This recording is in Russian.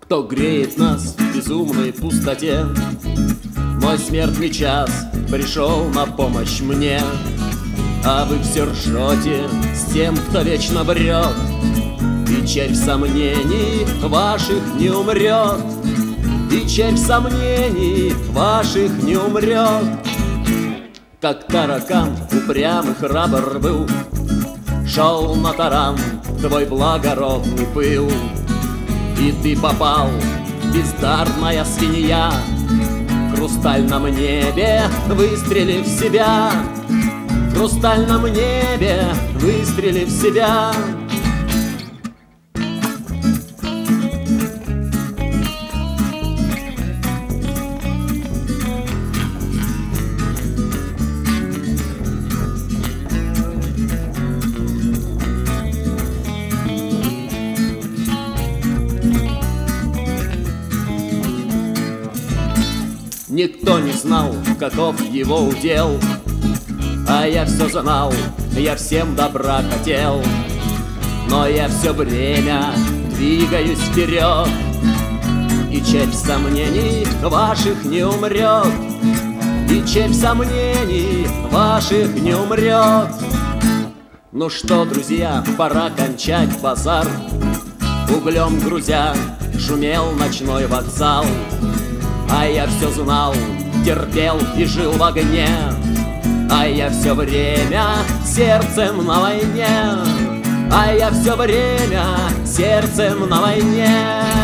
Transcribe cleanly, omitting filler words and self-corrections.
Кто греет нас в безумной пустоте? Мой смертный час пришел на помощь мне. А вы все ржете с тем, кто вечно врет, и червь сомнений ваших не умрет, и червь сомнений ваших не умрет. Как таракан упрямый храбр был, шел на таран твой благородный пыл, и ты попал, бездарная свинья, в хрустальном небе выстрелив в себя, в хрустальном небе выстрелив в себя. Никто не знал, каков его удел, а я все знал, я всем добра хотел. Но я все время двигаюсь вперед, и червь сомнений ваших не умрет, и червь сомнений ваших не умрет. Ну что, друзья, пора кончать базар. Углем грузя шумел ночной вокзал, а я все знал, терпел и жил в огне, а я все время сердцем на войне, а я все время сердцем на войне.